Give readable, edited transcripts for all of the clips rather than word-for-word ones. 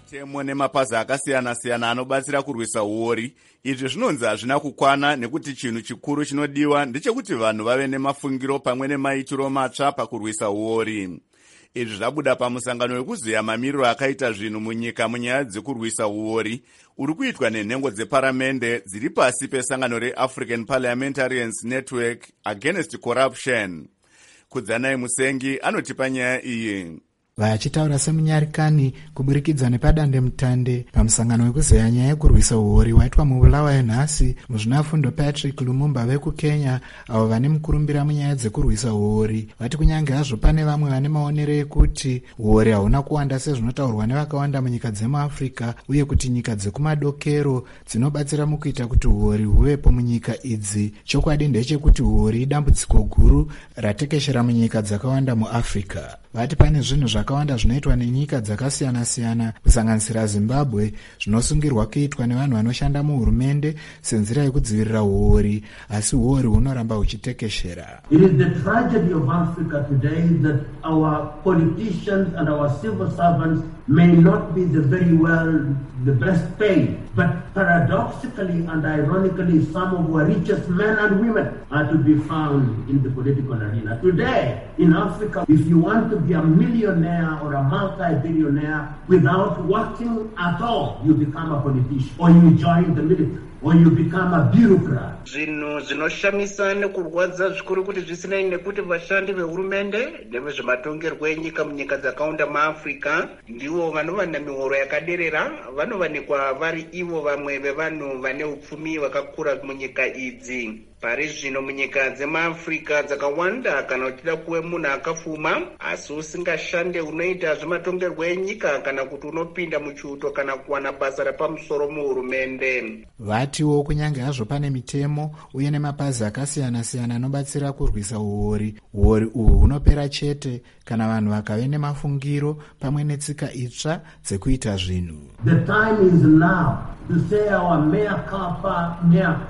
mitemo nemapazi akasiyana-siyana anobatsira kurwisa uori. Izvi zvinonzi hazvina kukwana nekuti chinhu chikuru chinodiwa ndechekuti vanhu vave nemafungiro pamwe nemaitiro matsva pakurwisa uori. Izvi zvabuda pamusangano wekuziya mamiriro akaita zvinhu munyika munyaya dzekurwisa uori uri kuitwa nenhengo dzeparamende dziri pasi pesangano reAfrican Parliamentarians Network Against Corruption. Kudzanai Musengi anotipa nyaya iyi. Vachitaura semunyarikani kuburikidza nepadande mutande pamusangano wekuzeya nyaya yekurwisa uori waitwa mubulawayo nhasi muzvinafundo Patrick Lumumba vekuKenya, avo vane mukurumbira munyaya dzekurwisa uori vati kunyange hazvo pane vamwe vane maonero ekuti uori hauna kuwanda sezvinotaurwa nevakawanda munyika dzemuAfrica, uye kuti nyika dzekumadokero dzinobatsira mukuita kuti uori huvepo munyika idzi. Chokwadi ndechekuti uori idambudziko guru ratekeshera munyika dzakawanda muAfrica. Vati pane zvinhu zvakawanda zvinoitwa nenyika dzakasiyana-siyana kusanganisira Zimbabwe zvinosungirwa kuitwa nevanhu vanoshanda muhurumende senzira yekudzivirira uori, asi uori hunoramba huchitekeshera. It is the tragedy of Africa today that our politicians and our civil servants may not be the best paid, but paradoxically and ironically some of our richest men and women are to be found in the political arena. Today in Africa, if you want to be a millionaire or a multi-billionaire without working at all, you become a politician or you join the military or you become a bureaucrat. Zvinhu zvinoshamisa nekurwadza zvikuru kuti zvisinei nekuti vashandi vehurumende nevezvematongerwo enyika munyika dzakawanda muAfrica ndivo vanova nemihoro yakaderera, vanovanikwa vari ivo vamwe vevanhu vane upfumi hwakakura munyika idzi. Pari zvino munyika dzemuAfrica dzakawanda kana uchida kuve munhu akafuma asi usingashande unoita zvematongerwo enyika kana kuti unopinda muchiuto kana kuwana basa rapamusoro muhurumende. Vatiwo kunyange hazvo pane mitemo uye nemapazi akasiyana-siyana anobatsira kurwisa uori uhu hunopera chete kana vanhu vakave nemafungiro pamwe netsika itsva dzekuita zvinhu. The time is now to say our mea culpa,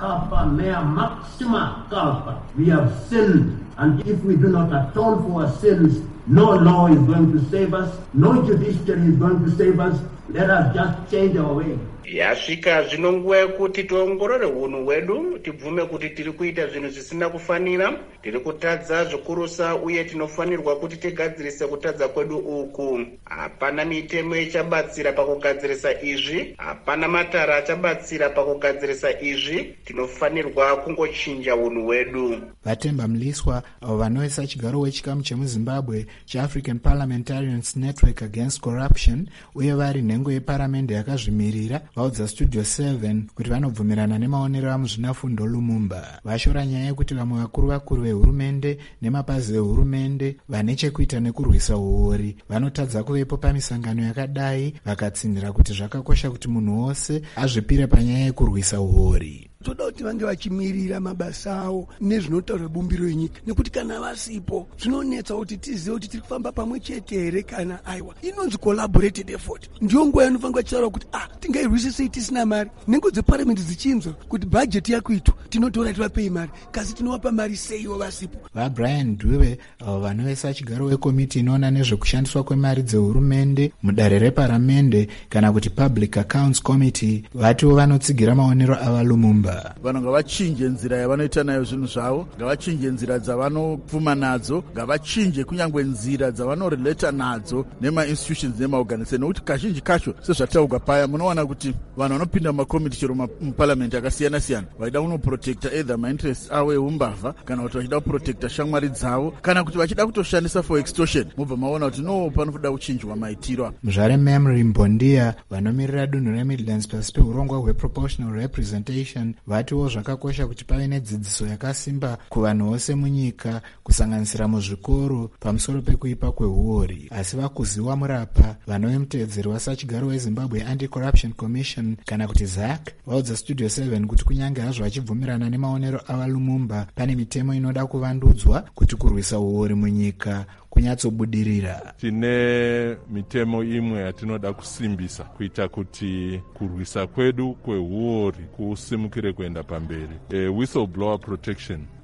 mea maxima culpa. We have sinned, and if we do not atone for our sins, no law is going to save us, no judiciary is going to save us. Let us just change our way. Yasvika zvino nguva yekuti tiongorore hunhu hwedu, tibvume kuti tiri kuita zvinhu zvisina kufanira, tiri kutadza zvikurusa uye tinofanirwa kuti tigadzirise kutadza kwedu uku. Hapana mitemo ichabatsira pakugadzirisa izvi, hapana matara achabatsira pakugadzirisa izvi, tinofanirwa kungochinja hunhu hwedu. Vatemba Mliswa, avo vanovesa chigaro wechikamu chemuZimbabwe cheAfrican Parliamentarians Network Against Corruption uye vari nhengo yeparamende yakazvimirira, vaudza Studio 7 kuti vanobvumirana nemaonero amuzvinafundo Lumumba. Vashora nyaya yekuti vamwe vakuru vehurumende nemapazi ehurumende vane chekuita nekurwisa uori vanotadza kuvepo pamisangano yakadai, vakatsindira kuti zvakakosha kuti munhu wose azvipire panyaya yekurwisa uori. Toda kuti vange vachimirira mabasa avo nezvinotaura bumbiro yenyika, nekuti kana vasipo zvinonetsa kuti tizive kuti tiri kufamba pamwe chete here kana aiwa. Inonzi collaborated effort. Ndiyo nguva yanofanira vachitaura kuti tingairwise sei tisina mari. Nhengo dzeparamendi dzichinzwa kuti bhajeti yakuitwa tinotora tivapei mari, kasi tinovapa mari sei ivo vasipo. VaBrian Dube, avo vanovesa chigaro wekomiti inoona nezvekushandiswa kwemari dzehurumende mudare reparamende kana kuti Public Accounts Committee, vatiwo vanotsigira maonero ava Lumumba. Vanhu ngavachinje nzira yavanoita nayo zvinhu zvavo, ngavachinje nzira dzavanopfuma nadzo, ngavachinje kunyangwe nzira dzavanorelata nadzo nema-institutions nema-organization, nokuti kazhinji kacho sezvataurwa paya munowana kuti vanhu vanopinda mumakomiti chero muparliament akasiyana-siyana vachida kunoprotecta either mainterests avo eumbavha kana kuti vachida kuprotecta shamwari dzavo kana kuti vachida kutoshandisa for extortion, mobva maona kuti no panoda kuchinjwa maitiro. Muzvare Memory Mbondia vanomirira dunhu reMidlands pasi peurongwa hweproportional representation vatiwo zvakakosha kuti pave nedzidziso yakasimba kuvanhu vose munyika kusanganisira muzvikoro pamusoro pekuipa kweuori. Asi vakuziwa murapa vanove mutevedzeri wasachigaro weZimbabwe Anti-Corruption Commission kana kuti ZAC vaudza Studio 7 kuti kunyange hazvo vachibvumirana nemaonero ava Lumumba, pane mitemo inoda kuvandudzwa kuti kurwisa uori munyika kunyatsobudirira. Tine mitemo imwe yatinoda kusimbisa kuita kuti kurwisa kwedu kweuori kusimukire kuenda pamberi. Whistleblower protection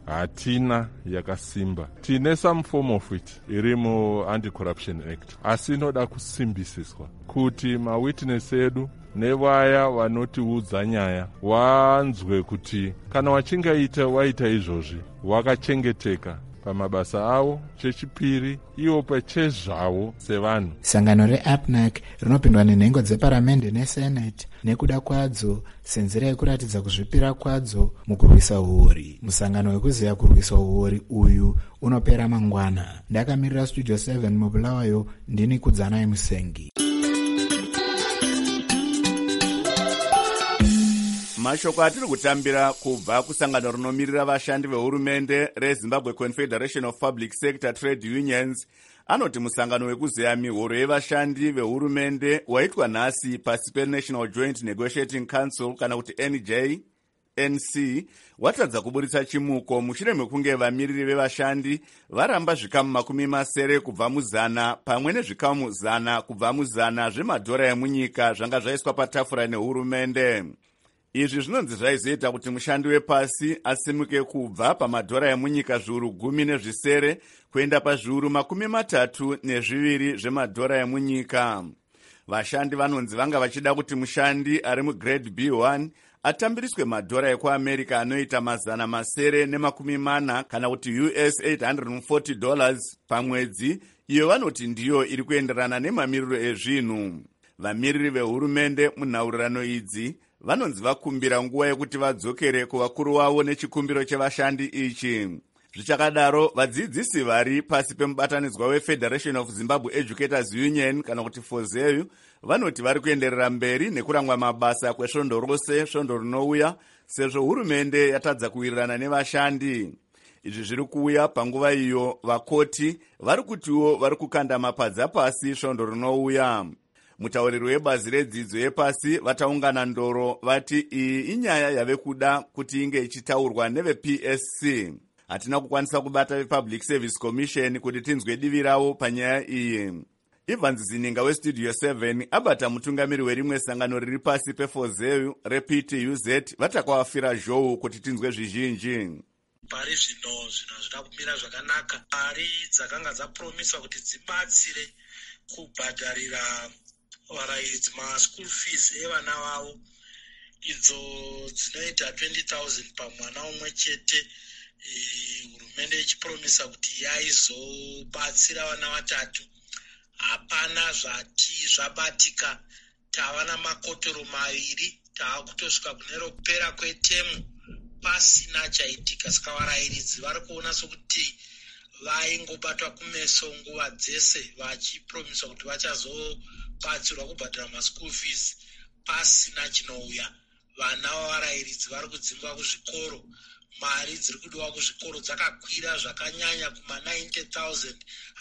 hatina yakasimba. Tine some form of it iri mu-Anti-Corruption Act, asi inoda kusimbisiswa kuti mawitness edu nevaya vanotiudza nyaya wanzwe kuti kana waita izvozvi wakachengeteka pamabasa avo. Chechipiri, ivo pachezvavo sevanhu. Sangano reAPNAC rinopindwa nenhengo dzeparamende nesenate nekuda kwadzo senzira yekuratidza kuzvipira kwadzo mukurwisa uori. Musangano wekuziya kurwisa uori uyu unopera mangwana. Ndakamirira Studio 7 mubulawayo, ndini Kudzanai Musengi. Mashoko atiri kutambira kubva kusangano rinomirira vashandi vehurumende reZimbabwe Confederation of Public Sector Trade Unions anoti musangano wekuzeya mihoro yevashandi vehurumende waitwa nhasi pasi peNational Joint Negotiating Council kana kuti NJNC watadza kuburitsa chimuko mushure mekunge vamiriri vevashandi varamba zvikamu 70 kubva muzana pamwe nezvikamu 100 kubva muzana zvemadhora emunyika zvanga zvaiswa patafura nehurumende. Izvi zvinonzi zvaizoita kuti mushandi wepasi asimuke kubva pamadhora emunyika zviuru 10 kuenda pazviuru 32 zvemadhora emunyika. Vashandi vanonzi vanga vachida kuti mushandi ari mugrade B1 atambiriswe madhora ekuAmerica anoita 940 kana kuti US $840 pamwedzi. Iyo vanoti ndiyo iri kuenderana nemamiriro ezvinhu. Vamiriri vehurumende munhaurirano idzi vanonzi vakumbira nguva yekuti vadzokere kuvakuru wavo nechikumbiro chevashandi ichi. Zvichakadaro, vadzidzisi vari pasi pemubatanidzwa weFederation of Zimbabwe Educators Union kana kuti FOZEU vanoti vari kuenderera mberi nekurangwa mabasa kwesvondo rose svondo rinouya sezvo hurumende yatadza kuwirirana nevashandi. Izvi zviri kuuya panguva iyo vakoti vari kutiwo vari kukanda mapadza pasi svondo rinouya. Mutauriri webazi redzidzo yepasi vataungana ndoro vati iyi inyaya yave kuda kuti inge ichitaurwa nevePSC. Hatina kukwanisa kubata vePublic Service Commission kuti tinzwe divi ravo panyaya iyi. Evans Zininga weStudio 7 abata mutungamiri werimwe sangano riri pasi peFOZEU rePTUZ vatakawafira zhou kuti tinzwe zvizhinji. Pari zvino zvina kumira zvakanaka. Pari dzakanga dzapromiswa kuti dzibatsire kubhadharira varairidzi school fees evana vavo idzo dzinoita 20,000 pamwana umwe chete. Hurumende ichipromisa kuti yaizobatsira vana vatatu. Hapana zvati zvabatika. Tava namakotoro 2 taakutosvika kunero kupera kwetemu pasina chaitika. Saka varairidzi vari kuona sokuti vaingobatwa kumeso nguva dzese vachipromisa kuti vachazobatsirwa kubhadhara maschool fees pasina chinouya. Vana vavarairidzi vari kudzingwa kuzvikoro. Mari dziri kudiwa kuzvikoro dzakakwira zvakanyanya kuma 90,000,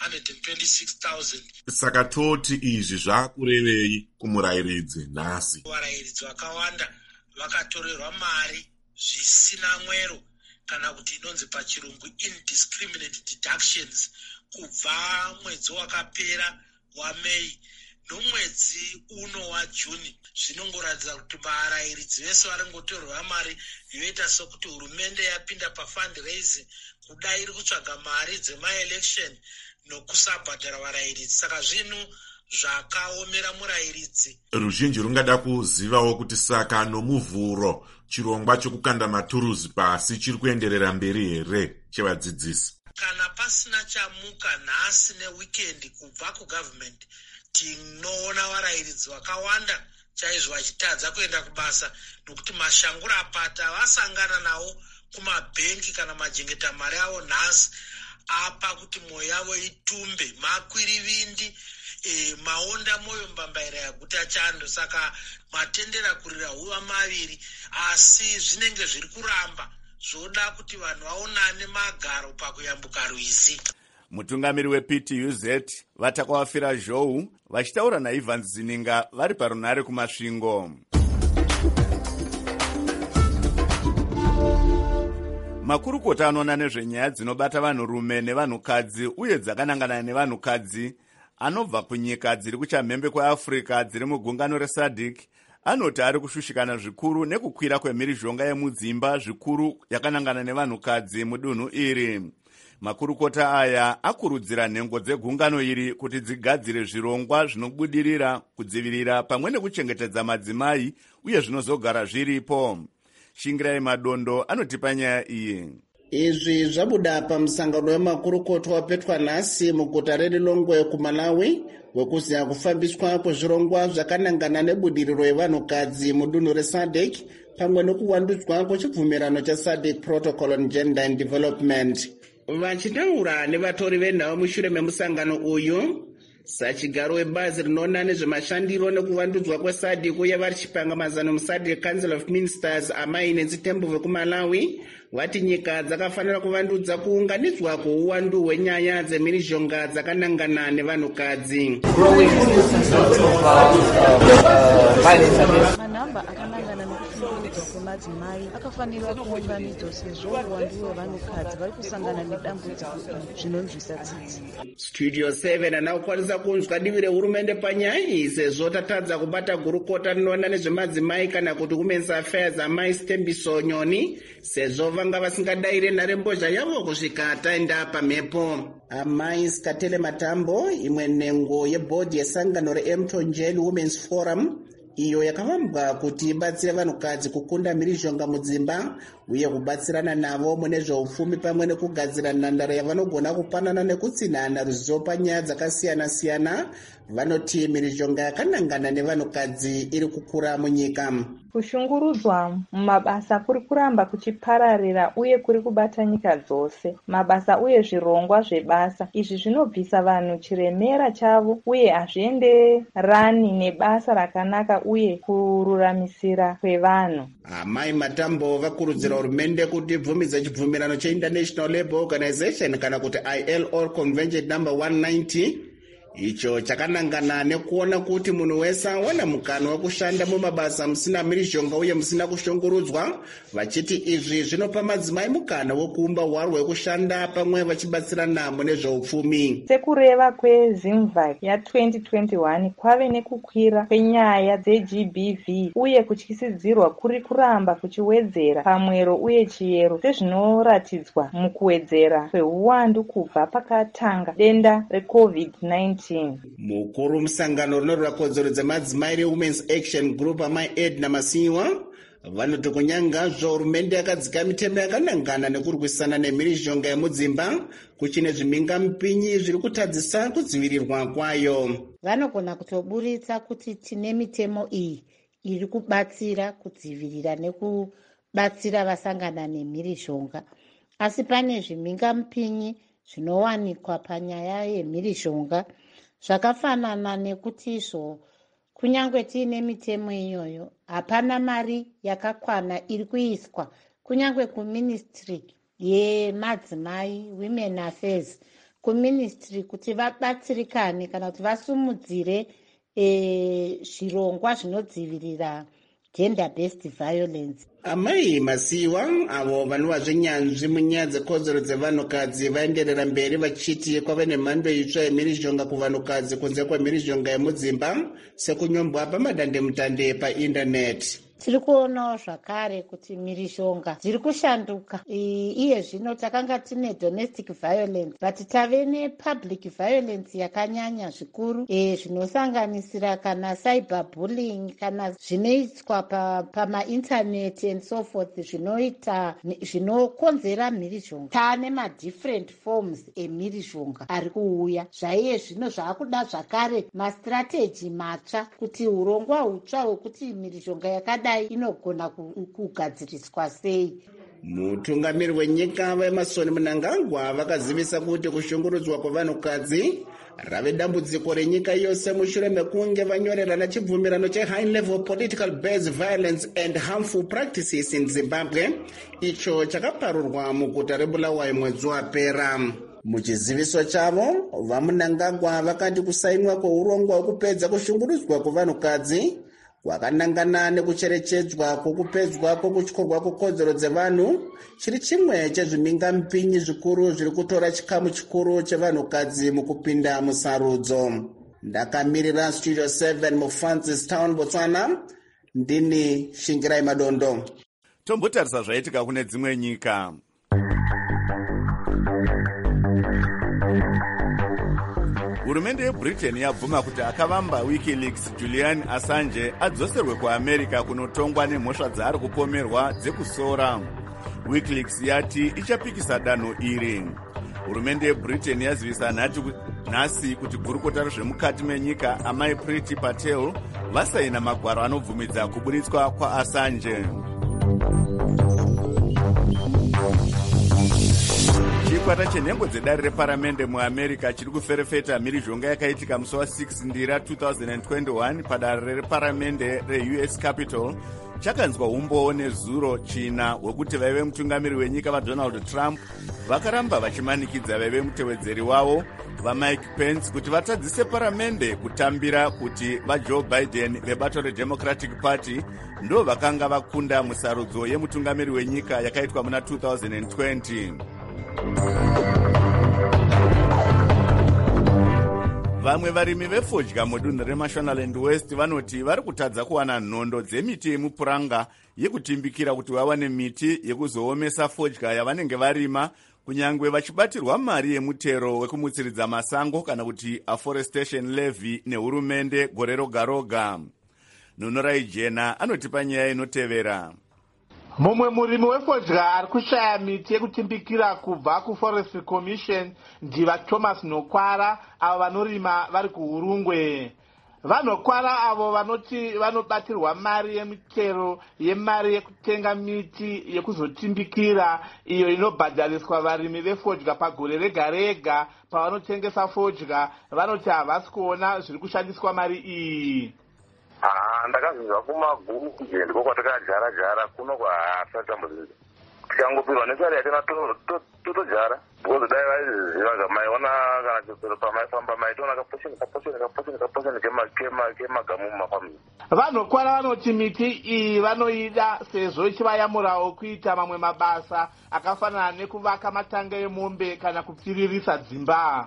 126,000. Saka toti izvi zvakurevei kumurairidzi nhasi? Varairidzi vakawanda vakatorerwa mari zvisina mwero kana kuti inonzi pachirungu indiscriminate deductions kubva mwedzi wakapera waMei nomwedzi uno waJuni. Zvinongoratidza kuti varairidzi vese varingotorerwa mari yoita sokuti hurumende yapinda pafundraising kudai iri kutsvaga mari dzemaelection nokusabhadhara varairidzi. Saka zvinhu zvakaomera murairidzi. Ruzhinji rungada kuzivawo kuti saka nomuvhuro chirongwa chokukanda maturuzi pasi chiri kuenderera mberi here chevadzidzisi? Kana pasina chamuka nhasi neweekend kubva kugovernment, tinoona varairidzi vakawanda chaizvo vachitadza kuenda kubasa nokuti mashangura apata vasangana nawo kumabhengi kana majengeta mari avo nhasi apa kuti mwoyo yavo itumbe. Makwirivindi maonda moyo mbambaira yaguta Chando. Saka matendera kurira huva 2 asi zvinenge zviri kuramba zvoda kuti vanhu vaonane magaro pakuyambuka rwizi. Mutungamiri wePTUZ vatakawafira zhou vachitaura naEvans Zininga vari parunhare kumasvingo. Makurukota anoona nezvenyaya dzinobata vanhurume nevanhukadzi uye dzakanangana nevanhukadzi anobva kunyika dziri kuchamhembe kweAfrica dziri mugungano reSADC anoti ari kushushikana zvikuru nekukwira kwemhirizhonga yemudzimba zvikuru yakanangana nevanhukadzi mudunhu iri. Makurukota aya akurudzira nhengo dzegungano iri kuti dzigadzire zvirongwa zvinobudirira kudzivirira pamwe nekuchengetedza madzimai uye zvinozogara zviripo. Shingirai Madondo anotipa nyaya iyi. Izvi zvabuda pamusangano wemakurukota wapetwa nhasi muguta reLilongwe kuMalawi wekuziya kufambiswa kwezvirongwa zvakanangana nebudiriro yevanhukadzi mudunhu reSADC pamwe nekuwandudzwa kwechibvumirano cheSADC Protocol on Gender and Development. Vachitaura nevatori venhau mushure memusangano uyu, sachigaro webazi rinoona nezvemashandiro nekuvandudzwa kweSADC uye vari chipanga mazano muSADC Council of Ministers amai nedzitembo vekuMalawi vati nyika dzakafanira kuvandudza kuunganidzwa kweuwandu hwenyaya dzemhirizhonga dzakanangana nevanhukadzi. Manhamba akanangana nekushungurudzwa kwemadzimai akafanira kuunganidzwa sezvo uwandu hwevanhukadzi vari kusangana nedambudziko zvinonzwisa tsitsi. Studio 7 anakwanisa kunzwa divi rehurumende panyaya iyi sezvo tatadza kubata gurukota rinoona nezvemadzimai kana kuti Women's Affairs amai Stembiso Nyoni sezvo vanga vasingadaire nharembozha yavo kusvika taenda pamhepo. Amai Skatele Matambo, imwe nhengo yebhodhi yesangano reMtonjeli Women's Forum, iyo yakavambwa kuti ibatsire vanhukadzi kukunda mhirizhonga mudzimba uye kubatsirana navo mune zveupfumi pamwe nekugadzira nhandare yavanogona kupanana nekutsinhana ruzivo panyaya dzakasiyana-siyana, vanoti mhirizhonga yakanangana nevanhukadzi iri kukura munyika. Kushungurudzwa mumabasa kuri kuramba kuchipararira uye kuri kubata nyika dzose. Mabasa uye zvirongwa zvebasa izvi zvinobvisa vanhu chiremera chavo uye hazvienderani nebasa rakanaka uye kururamisira kwevanhu. Amai Matambo vakurudzira hurumende kuti ibvumidze chibvumirano cheInternational Labour Organization kana kuti ILO Convention number 190 icho chakanangana nekuona kuti munhu wese awana mukana wekushanda mumabasa musina mhirizhonga uye musina kushungurudzwa, vachiti izvi zvinopa madzimai mukana wekuumba hwaro hwekushanda pamwe vachibatsirana mune zveupfumi. Sekureva kweZimvac ya2021 kwave nekukwira kwenyaya dzeGBV uye kutyisidzirwa kuri kuramba kuchiwedzera pamwero uye chiyero sezvinoratidzwa mukuwedzera kweuwandu kubva pakatanga denda reCovid-19. Mukuru musangano rinorwira kodzero dzemadzimai reWomen's Action Group amai Edna Masiwa vanoti kunyangazvo hurumende yakadzika mitemo yakanangana nekurwisana nemhirizhonga yemudzimba kuchine zvimhingamupinyi zviri kutadzisa kudzivirirwa kwayo. Vanogona kutoburitsa kuti tine mitemo iyi iri kubatsira kudzivirira nekubatsira vasangana nemhirizhonga, asi pane zvimhingamupinyi zvinowanikwa panyaya yemhirizhonga zvakafanana nekuti izvo kunyange tiine mitemo iyoyo hapana mari yakakwana iri kuiswa kunyange kuministry yemadzimai Women Affairs, kuministry kuti vabatsirikane kana kuti vasumudzire zvirongwa zvinodzivirira gender based violence. Amai Masiwa avo vanova zvenyanzvi munyaya dzekodzero dzevanhukadzi vaenderera mberi vachiti kwave nemhando itsva yemhirizhonga kuvanhukadzi kunze kwemhirizhonga yemudzimba sekunyombwa pamadandemutande paindaneti. Tiri kuonawo zvakare kuti mhirizhonga dziri kushanduka. Iye zvino takanga tine domestic violence but tave nepublic violence yakanyanya zvikuru zvinosanganisira kana cyberbullying kana zvinoitwa pamaintaneti and so forth zvinokonzera mhirizhonga. Taane madifferent forms emhirizhonga ari kuuya zvaiye zvino zvaakuda zvakare mastrategy matsva kuti urongwa hutsva hwekuti mhirizhonga yakadai inogona kugadziriswa sei. Mutungamiri wenyika vaEmmerson Mnangagwa vakazivisa kuti kushungurudzwa kwevanhukadzi rave dambudziko renyika yose mushure mekunge vanyorerana chibvumirano cheHigh Level Political Based Violence and Harmful Practices in Zimbabwe, icho chakaparurwa muguta reBulawayo mwedzi wapera. Muchiziviso chavo, vaMnangagwa vakati kusainwa kweurongwa hwekupedza kushungurudzwa kwevanhukadzi kwakanangana nekucherechedzwa kwokupedzwa kwokutyorwa kwekodzero dzevanhu chiri chimwe chezvimhingamupinyi zvikuru zviri kutora chikamu chikuru chevanhukadzi mukupinda musarudzo. Ndakamirira Studio 7 muFrancis Town, Botswana, ndini Shingirai Madondo. Tombotarisa zvaitika kune dzimwe nyika. Hurumende yeBritain yabvuma kuti akavamba WikiLeaks Julian Assange adzoserwe kuAmerica kunotongwa nemhosva dzaari kupomerwa dzekusora. WikiLeaks yati ichapikisa danho iri. Hurumende yeBritain yazivisa nhasi kuti gurukota rezvemukati menyika amai Priti Patel vasaina magwaro anobvumidza kuburitswa kwaAssange. Chikwata chenhengo dzedare reparamende muAmerica chiri kuferefeta mhirizhonga yakaitika musi wa6 Ndira 2021 padare reparamende reUS Capitol chakanzwa umboo nezuro china hwekuti vaive mutungamiri wenyika vaDonald Trump vakaramba vachimanikidza vaive mutevedzeri wavo vaMike Pence kuti vatadzise paramende kutambira kuti vaJoe Biden vebato reDemocratic Party ndo vakanga vakunda musarudzo yemutungamiri wenyika yakaitwa muna 2020. Vamwe varimi vefodya mudunhu reMashonaland West vanoti vari kutadza kuwana nhondo dzemiti yemupuranga yekutimbikira kuti vawane miti yekuzoomesa fodya yavanenge varima, kunyangwe vachibatirwa mari yemutero wekumutsiridza masango kana kuti afforestation levy nehurumende gore roga roga. Nhonorai Jena anotipa nyaya inotevera. Mumwe murimi wefodya ari kushaya miti yekutimbikira kubva kuForestry Commission ndiva Thomas Nokwara avo vanorima vari kuHurungwe. VaNokwara avo vanoti vanobatirwa mari yemitero yemari yekutenga miti yekuzotimbikira iyo inobhadhariswa varimi vefodya pagore rega rega pavanotengesa fodya. Vanoti havasi kuona zviri kushandiswa mari iyi. Ndakazvinzwa kumabhuku ndiko kwatakajara kuno kwasatambudzika tikangopirwa nesari yatina totojara because dai vaiziva gamaiona kana chitsoro pamaifamba maitoona kaposheni kemagamu mumafamili. VaNokwara vanoti miti iyi vanoida sezvo ichivayamurawo kuita mamwe mabasa akafanana nekuvaka matanga emombe kana kupfiririsa dzimba.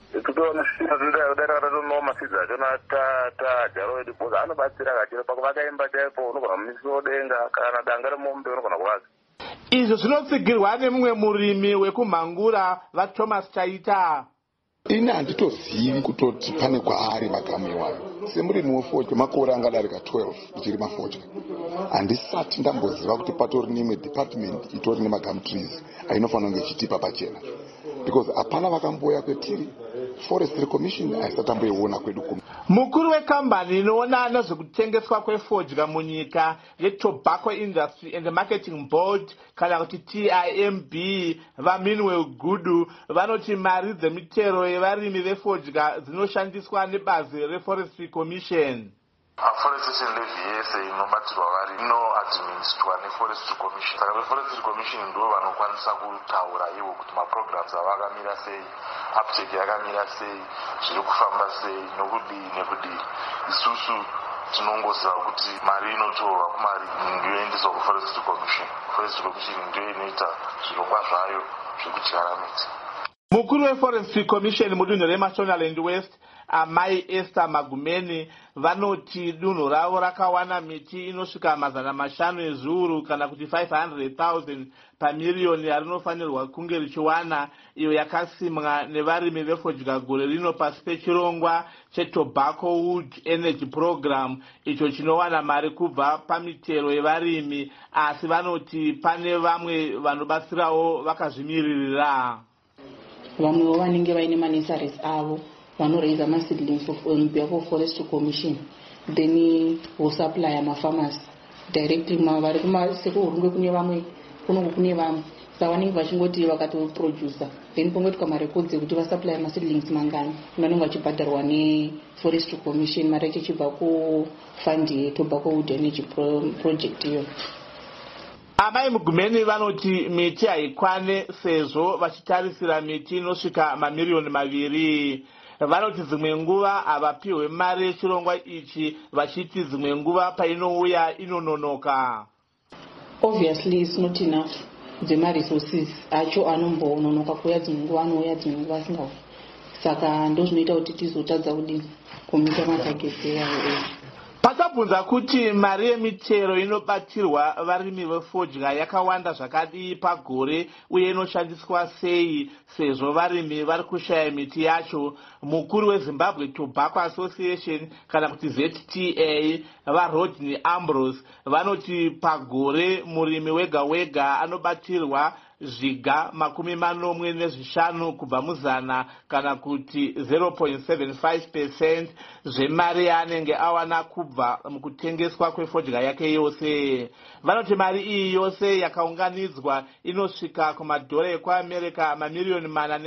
Izvo zvinotsigirwa nemumwe murimi wekumhangura vaThomas Chaita. Ini handitozivi kutoti pane kwaari magamu iwayo. Semurimi wefodya makore angadarika 12 ichirima fodya. Handisati ndamboziva kuti patori nemwe department itori nemagamu trees ainofanira kunge ichitipa pachena. Because hapana vakamboya kwetiri. Forestry Commission aisatamboiona kwedu kuno. Mukuru wekambani inoona nezvekutengeswa kwefodya munyika yeTobacco Industry and Marketing Board kana kuti TIMB vaMinwell Gudu vanoti mari dzemitero yevarimi vefodya dzinoshandiswa nebazi reForestry Commission. Afforestation levy yese inobatirwa vari inoadministrwa neForestry Commission. Saka veForestry Commission ndo vanokwanisa kutaura ivo kuti maprograms avakamira sei, uptake yakamira sei, zviri kufamba sei, nekudii. Isusu tinongoziva kuti mari inotorwa kumari ndiyoendeswa kuForestry Commission. Forestry Commission ndiyo inoita zvirongwa zvayo zvekudyara miti. Mukuru weForestry Commission mudunhu reMashonaland West amai Esther Magumeni vanoti dunhu ravo rakawana miti inosvika 500 ezviuru kana kuti 500,000 pamiriyoni yarinofanirwa kunge richiwana, iyo yakasimwa nevarimi vefodya gore rino pasi pechirongwa cheTobacco Wood Energy Program icho chinowana mari kubva pamitero yevarimi, asi vanoti pane vamwe vanobatsirawo vakazvimiririra. Vamwewo vanenge vaine manesaries avo vanoraise maseedlings on behalf of Forestry Commission, then will supply mafarmers directly vari kumasekuhurungwe kune vamwe kunongo kune vamwe saka vanenge vachingoti vakatoproducer then pongoitwa marekodzi ekuti vasupply maseedlings mangani vanenge vachibhadharwa neForestry Commission mari yacho ichibva kufund yeTobacco Wood Energy Project iyo. Amai Mugumeni vanoti miti haikwane sezvo vachitarisira miti inosvika mamiriyoni 2. Vanoti dzimwe nguva havapiwe mari yechirongwa ichi vachiti dzimwe nguva painouya inononoka. Obviously it's not enough. Dzema resources acho anombononoka kuuya dzimwe nguva anouya dzimwe nguva asingauyi. Saka ndozvinoita kuti tizotadza kudini kumita matageti eyayo. tinobvunza kuti mari yemichero inobatirwa varimi vefodya yakawanda zvakadii pagore uye inoshandiswa sei sezvo varimi vari kushaya miti yacho. Mukuru weZimbabwe Tobacco Association kana kuti ZTA vaRodney Ambrose vanoti pagore murimi wega wega anobatirwa zviga 45 kubva muzana kana kuti 0.75% zvemari yaanenge awana kubva mukutengeswa kwefodya yake yose. Vanoti mari iyi yose yakaunganidzwa inosvika kumadhora ekuAmerica mamiliyoni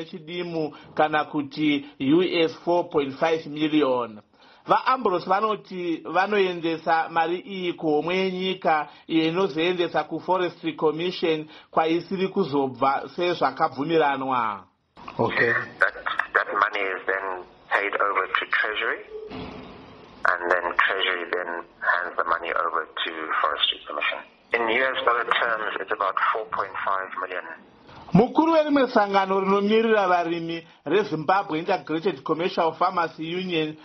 4 kana kuti US 4.5 million. VaAmbrose vanoti vanoendesa mari iyi kuhomwe yenyika iyo inozoendesa kuForestry Commission kwaisiri kuzobva sezvakabvumiranwa. Okay. That money is then paid over to Treasury, and then Treasury then hands the money over to Forestry Commission. In US dollar terms, it's about 4.5 million. Mukuru werimwe sangano rinomirira varimi reZimbabwe Integrated Commercial Farmers Union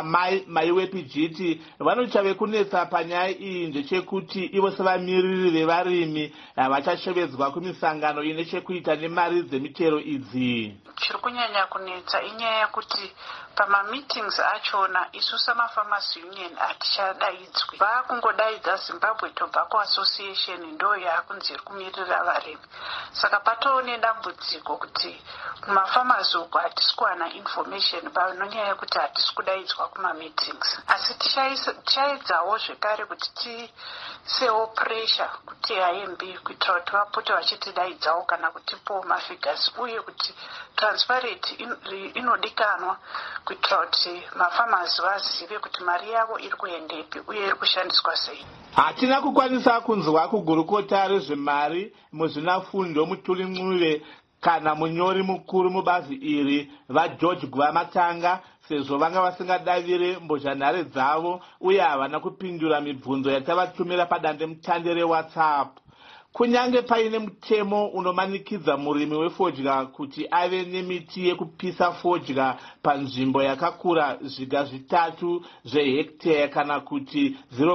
Maiwe Pijiti vanoti chave kunetsa panyaya iyi ndechekuti ivo sevamiriri vevarimi vachashevedzwa kumisangano ine chekuita nemari dzemichero idzi. Chiri kunyanya kunetsa inyaya yekuti pamameetings achona isu samafarmers union hatichadaidzwi. Vakungodaidza Zimbabwe Tobacco Association ndo yakunzi iri kumirira varimi. Saka patoo nedambudziko kuti kumafarmers uko hatisi kuwana information panonyaya yekuti hatisi kudaidzwa kumameetings. Asi tichaedzawo zvekare kuti tisewo pressure kuti IMB kuitira kuti vapote vachitidaidzawo kana kutipawo mafigures uye kuti transparency inodikanwa kuitira kuti mafarmers vazive kuti mari yavo iri kuendepi uye iri kushandiswa sei. Hatina kukwanisa kunzwa kugurukota rezvemari muzvinafundo Mutuli kana munyori mukuru mubazi iri vaGeorge Guvamatanga sezvo vanga vasingadavire mbozhanhare dzavo uye havana kupindura mibvunzo yatavatumira padandemutande reWhatsApp. Kunyange paine mutemo unomanikidza murimi wefodya kuti ave nemiti yekupisa fodya panzvimbo yakakura zviga 3 zvehekteya kana kuti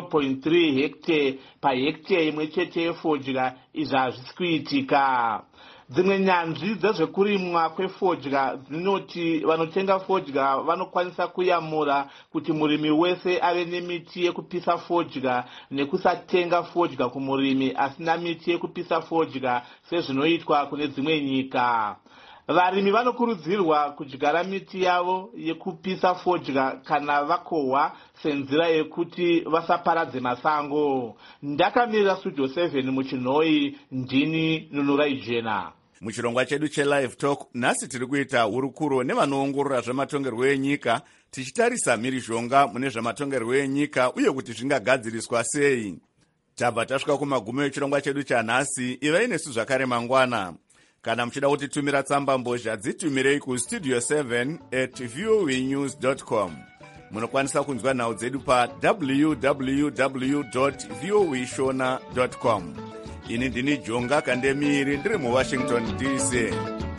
0.3 hekteya pahekteya imwe chete yefodya, izvi hazvisi kuitika. Dzimwe nyanzvi dzezvekurimwa kwefodya dzinoti vanotenga fodya vanokwanisa kuyamura kuti murimi wese ave nemiti yekupisa fodya nekusatenga fodya kumurimi asina miti yekupisa fodya sezvinoitwa kune dzimwe nyika. Varimi vanokurudzirwa kudyara miti yavo yekupisa fodya kana vakohwa senzira yekuti vasaparadze masango. Ndakamirira Studio 7 muChinhoi, ndini Nunurai Jena. Muchirongwa chedu cheLive Talk nhasi tiri kuita hurukuro nevanoongorora zvematongerwo enyika, tichitarisa mhirizhonga mune zvematongerwo enyika uye kuti zvingagadziriswa sei. Tabva tasvika kumagumo echirongwa chedu chanhasi. Ivai nesu zvakare mangwana. Kana muchida kutitumira tsamba mbozha, dzitumirei kustudio 7@voanews.com. Munokwanisa kunzwa nhau dzedu pa www.voashona.com. Ini ndini Jonga Kandemiri, ndiri muWashington DC.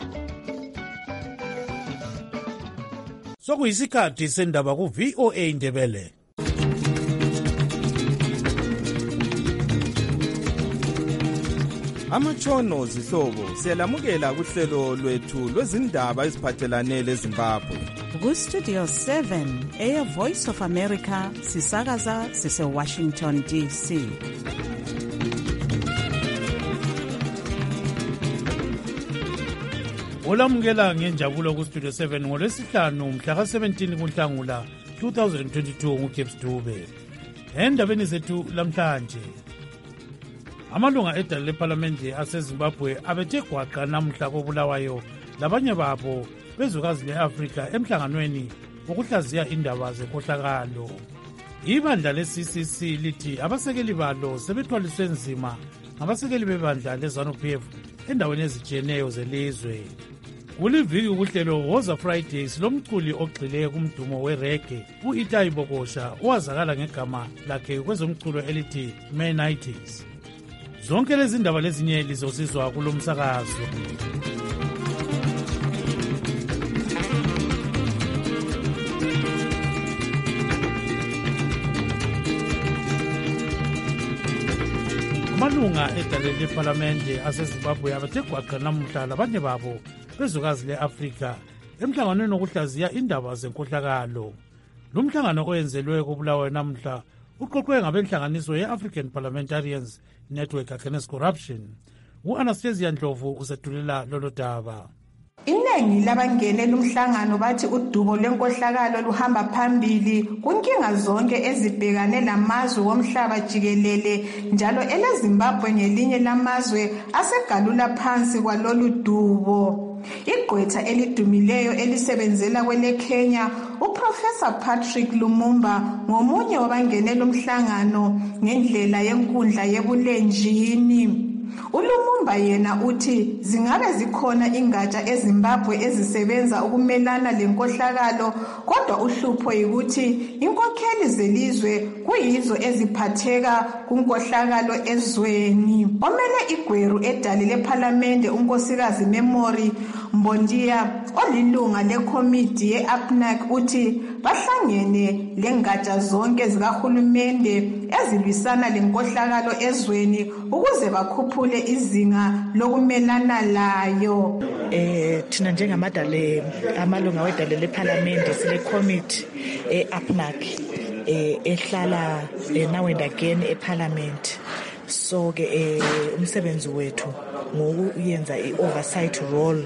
Sokuyisikhathi sendaba ku-VOA Ndebele. Amatshono zihlobo siyalamukela kuhlelo lwethu lwezindaba eziphathelane leZimbabwe. Ku-Studio 7 eyeVoice of America sisakaza sise-Washington DC. Olamukela ngenjabulo ku-Studio 7 ngolwesihlanu mhla ka-17 kuNhlangula 2022 nguGibbs Dube. Endabeni zethu lamhlanje, amalunga edala lephalamende aseZimbabwe abethe gwaqa namhla koBulawayo labanye babo bezwekazi le-Afrika emhlanganweni wokuhlaziya indaba zenkohlakalo. Ibandla le-CCC lithi abasekeli balo sebethwaliswe nzima ngabasekeli bebandla le-ZANU-PF endaweni ezitshiyeneyo zelizwe. Kuliviki kuhlelo Woza Fridays lomculi ogxile kumdumo werege u-Itai Bokosha owazakala ngegama lakhe kwezomculo elithi May-90s. Zonke lezi ndaba lezinye lizosizwa kulo msakazo. amalunga edale lephalamende asezimbabwe abathe gwaqa namuhla labanye babo bezwekazi le-afrika emhlanganweni wokuhlaziya indaba zenkohlakalo. Lo mhlangano oyenzelwe koBulawayo namuhla uqoqwe ngabenhlanganiso ye-African Parliamentarians Network Against Corruption. U-Anastasia Ndlovu usedulela lolo daba. Iningi labangene lumhlangano bathi udubo lwenkohlakalo luhamba phambili kunkinga zonke ezibhekane lamazwe womhlaba jikelele njalo eleZimbabwe ngelinye lamazwe asegalula phansi kwalolu dubo. Igqwetha elidumileyo elisebenzela kwele Kenya uProfessor Patrick Lumumba ngomunye wabangene lumhlangano ngendlela yenkundla yebulenjini. uLumumba yena uthi zingabe zikhona ingatsha eZimbabwe ezisebenza ukumelana lenkohlakalo kodwa uhlupho yikuthi inkokheli zelizwe kuyizo eziphatheka kunkohlakalo ezweni. Omele igweru edale lePhalamende unkosikazi Memory Mbondiya olilunga lekomiti ye-APNAC uthi bahlangene lengatsha zonke zikahulumende ezilwisana lenkohlakalo ezweni ukuze bakhuphule izinga lokumelana layo. Thina njengamadale amalunga wedale lePhalamende sile committee e-APNAC ehlala now and again eParliament. So ke umsebenzi wethu ngokuyenza i-oversight role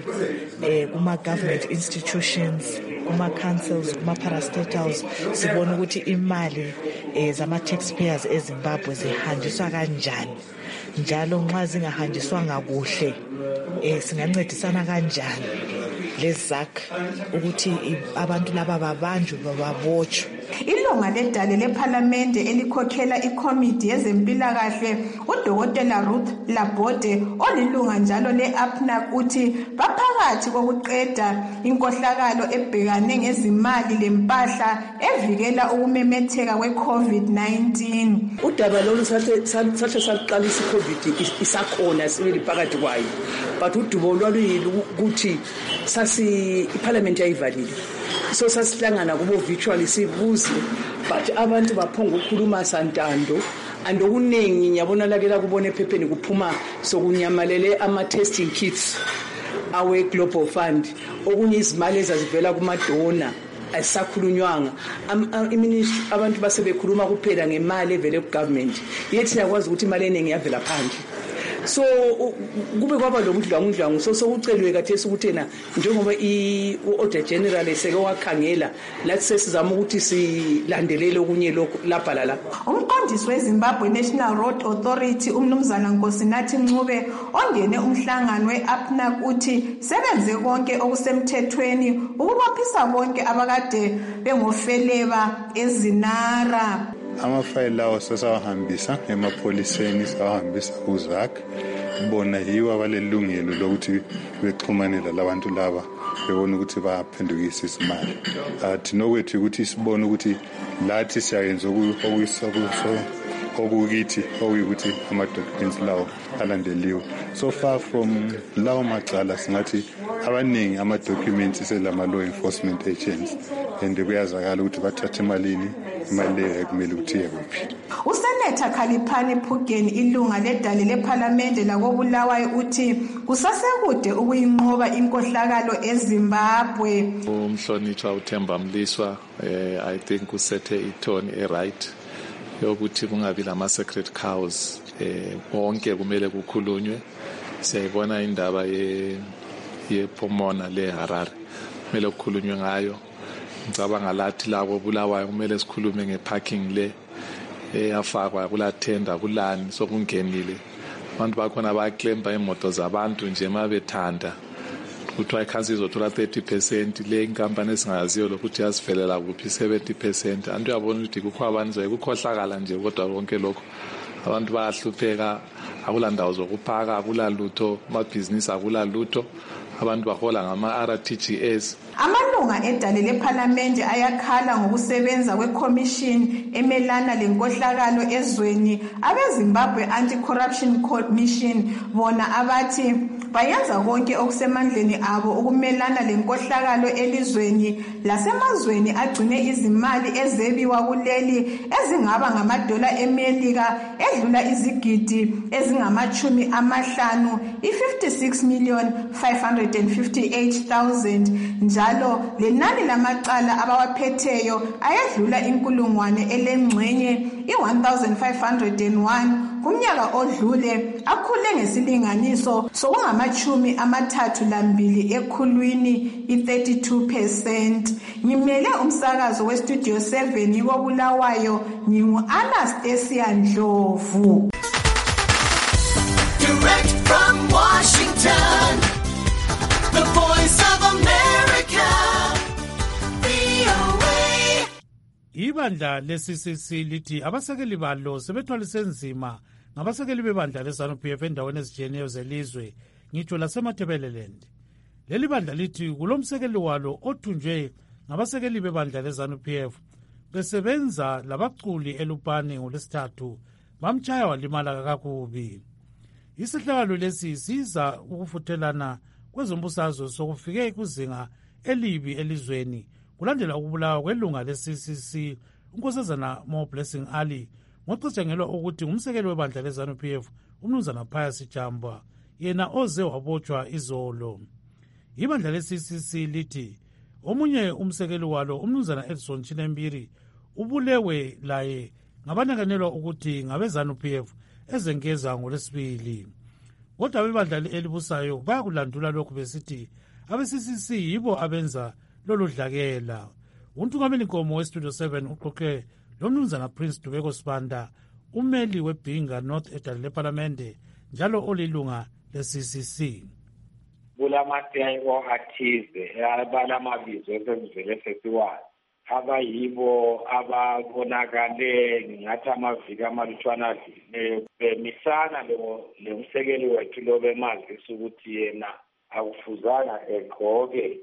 kuma government institutions, kuma councils, kuma parastatals sibona ukuthi imali zama taxpayers eZimbabwe zihanjiswa kanjani njalo nxa zingahanjiswanga kuhle singancedisana kanjani lezak ukuthi abantu laba babanjwe babotshwe. Ilunga ledale lePhalamende elikhokhela ikomiti yezempilakahle uDokotela Ruth Labode olilunga njalo le-APNAC uthi baphakathi kokuqeda inkohlakalo ebhekane ngezimali lempahla evikela ukumemetheka kwe-COVID-19. Udaba lolu sahle saqalisa iCovid isakhona sibili phakathi kwayo but udubo lwaluyile ukuthi iParliament yayivalile so sasihlangana kubo virtually sibuze but abantu baphonga ukukhuluma santando andokuningi ngiyabona lakela kubona ephepheni kuphuma sokunyamalele ama-testing kits awe Global Fund okunye izimali ezazivela kumadona asakhulunywanga iministry abantu basebekhuluma kuphela ngemali evele kugovernment yethi yakwazi ukuthi imali eningi yavela phandle. So kube kwaba lomdlwangudlwangu so ucelwe kathesi ukuthi yena njengoba i-Auditor General eseke wakhangela lathi sesizama ukuthi silandelele okunye lokho lapha la. Umqondisi weZimbabwe National Road Authority umnumzana Nkosinathi Ncube ongene umhlangano we-APNAC uthi sebenze konke okusemthethweni ukubophisa bonke abakade bengofeleba ezinara. Amafayili lawo sesawahambisa emapholiseni sawahambisa kuZAC bona yiwo abalelungelo lokuthi bexhumanela labantu laba bebona ukuthi baphendukisa izimali. Thina kwethu ukuthi sibone ukuthi lathi siyayenza okukithi okuyukuthi ama-documents lawo alandeliwe. So far from lawo macala singathi abaningi ama-documents iselama-law enforcement agents and kuyazakala ukuthi bathathe imali leyo kumele ukuthi yekuphi. Usenetha Khaliphani Phugeni ilunga ledale lePhalamende lakoBulawayo uthi kusasekude ukuyinqoba inkohlakalo eZimbabwe. Umhlonitshwa uThemba Mliswa I think usethe itone right yokuthi kungabi lama secret cows bonke kumele kukhulunywe. Siyayibona indaba yePomona leHarare kumele kukhulunywe ngayo. Ngicabanga lathi labo Bulawayo kumele sikhulume ngeparking le eyafakwa kula tender kulani sokungenile abantu bakhona bayaclaima imoto zabantu nje mabethanda kuthiwa ikhansi izothola 30% le inkampani esingaziyo lokuthi yasivelela kuphi 70%. Antu yabona ukuthi kukho abantu zayikukhohlakala nje kodwa konke lokho abantu bayahlupheka akula ndawo zokupaka akula lutho amabhizinisi akula lutho abantu bahola ngama-RTGS. Amalunga edale lePhalamende ayakhala ngokusebenza kweCommission emelana lenkohlakalo ezweni abeZimbabwe Anti-Corruption Commission bona abathi bayenza konke okusemandleni abo ukumelana lenkohlakalo elizweni lasemazweni agcine izimali ezebiwa kuleli ezingaba ngamadola eMelika edlula izigidi ezingama-50 i-56,558,000 njalo lenani lamacala abawaphetheyo ayedlula inkulungwane elengxenye i-1501 kumnyaka odlule akhule ngesilinganiso sokungama-32 ekhulwini i-32%. Ngimele umsakazo westudio 7 koBulawayo ngingu-Anastasia Ndlovu. Direct from Washington, the voice of America, VOA. Ibandla le-CCC lithi abasekeli balo sebethwalise nzima ngabasekeli bebandla le-ZANU-PF endaweni ezitshiyeneyo zelizwe ngitsho lasemathebeleland. Leli bandla lithi kulomsekeli walo othunjwe ngabasekeli bebandla le-ZANU-PF besebenza labaculi eLupane ngolwesithathu bamtshaya walimala kakubi. Isehlakalo lesi siza ukufuthelana kwezombusazwe sokufike kuzinga elibi elizweni kulandela ukubulawa kwelunga le-CCC unkosazana Mo Blessing Ali ngokucatshangelwa ukuthi ngumsekeli webandla le-ZANU-PF umnumzana Pius Jamba yena oze wabotshwa izolo. Ibandla le-CCC lithi omunye umsekeli walo umnumzana Edson Chinembiri ubulewe laye ngabanekanelwa ukuthi ngabe-ZANU-PF ezengeza ngolwesibili. Kodwa abebandla elibusayo bayakulandula lokhu besithi abe-CCC yibo abenza lolu dlakela. Untungameli Nkomo westudio 7 uxoxe lomnumzana Prince Dubeko Sibanda, umeli weBhinga North edale lePhalamende njalo olilunga le-CCC. Kulamateko athize abalamabizo esivele sesiwazi abayibo ababonakale ngathi amaviki amalutshwana adlule bemisana lo msekeli wethu lo bemazisa ukuthi yena akufuzanga egqoke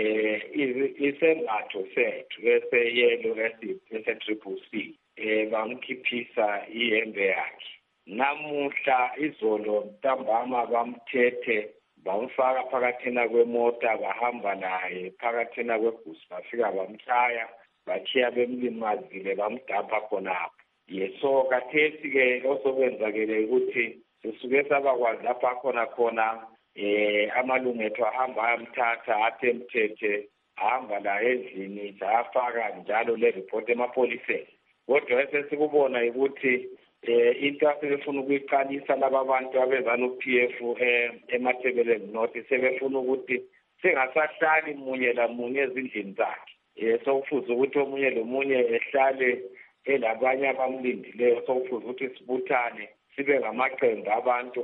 isembatho sethu eseyelo ese-Triple C bamkhiphisa ihembe yakhe. Namuhla izolo ntambama bamthethe bamfaka phakathina kwemota bahamba naye phakathina kwebhusi bafika bamtshaya bathiya bemlimazile bamdapha khonapho. Yeso kathesi-ke osokwenzakele ukuthi sisuke sabakwazi lapha khona amalungu ethu ahamba ayamthatha athe mthethe ahamba la endlini sayafaka njalo le report emapoliseni. Kodwa esesikubona ukuthi into asebefuna ukuyiqalisa laba bantu abe-ZANU-PF emathebeleni North sebefuna ukuthi sengasahlali munye lamunye ezindlini zakhe. Sokufuze ukuthi omunye lomunye ehlale elabanye abamlindileyo. Sokufuze ukuthi sibuthane sibe ngamaqembu abantu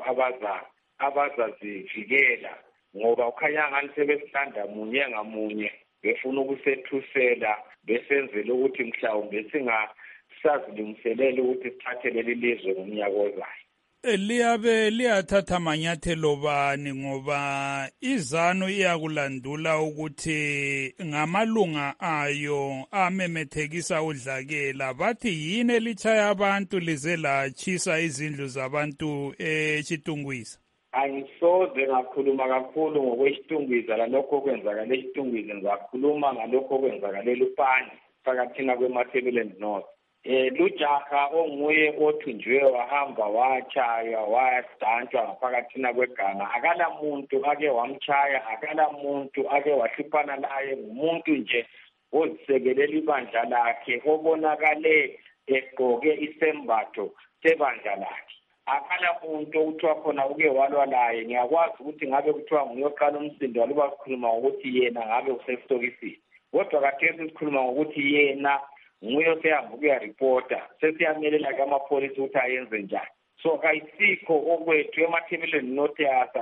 abazazivikela ngoba ukhanya ngani sebesilanda munye ngamunye befuna ukusethusela besenzela ukuthi mhlawumbe sazilungiselele ukuthi sithathe leli lizwe ngomnyaka ozayo. Liyabe liyathatha manyathelo bani ngoba iZANU iyakulandula ukuthi ngamalunga ayo amemethekisa udlakela bathi yini elitshaya abantu lize lachisa izindlu zabantu eChitungwiza? Angisoze ngakhuluma kakhulu ngokwesitungwiza lalokho okwenzakala eChitungwiza, ngizakhuluma ngalokho okwenzakala eLupane phakathina kwemathebeleland North. Lujaha onguye othunjwe wahamba wachaya wadantshwa ngaphakathina kweganga. Akala muntu ake wamchaya, akala muntu ake wahluphana naye, ngumuntu nje ozisekelela ibandla lakhe obonakale egqoke isembatho sebandla lakhe. Akala muntu okuthiwa khona uke walwa laye. Ngiyakwazi ukuthi ngabe kuthiwa nguye oqala umsindo waluba sikhuluma ngokuthi yena ngabe usesitokisini, kodwa kathesi sikhuluma ngokuthi yena nguye osehamba ukuyaripota. Sesiyamelela kamapholisa ukuthi ayenze njani. So kayisikho okwethu emathebeleni North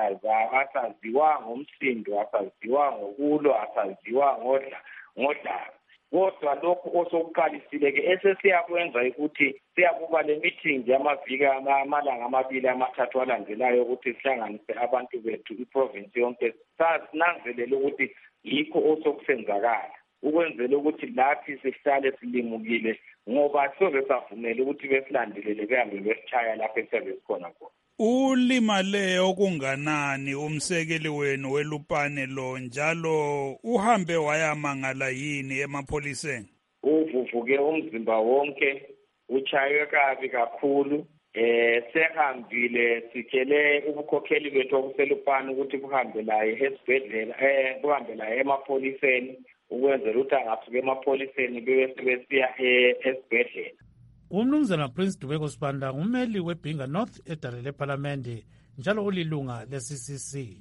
asaziwa ngomsindo, asaziwa ngokulwa, asaziwa ngodlala. Kodwa lokho osokuqalisile-ke esesiyakwenza ukuthi siyakuba le meeting yamaviki amalanga amabili amathathu alandelayo ukuthi sihlanganise abantu bethu iprovince yonke. Sasinanzelela ukuthi yikho osokusenzakala ukwenzela ukuthi lathi sihlale silimukile ngoba soze savumela ukuthi besilandelele behambe besitshaya lapho esiyabe sikhona khona. ulimale okunganani umsekeli wenu weLupane lo njalo uhambe wayamangala yini emapholiseni? Uvuvuke umzimba wonke, uchaywe kabi kakhulu. Sehambile sitshele ubukhokheli bethu obuselupane ukuthi buhambe laye esibhedlela, buhambe laye emapholiseni ukwenzela ukuthi angasuke emapholiseni besiya esibhedlela. Umnumzana Prince Dubeko Sibanda ngumeli weBhinga North edale lePhalamende njalo ulilunga le-CCC.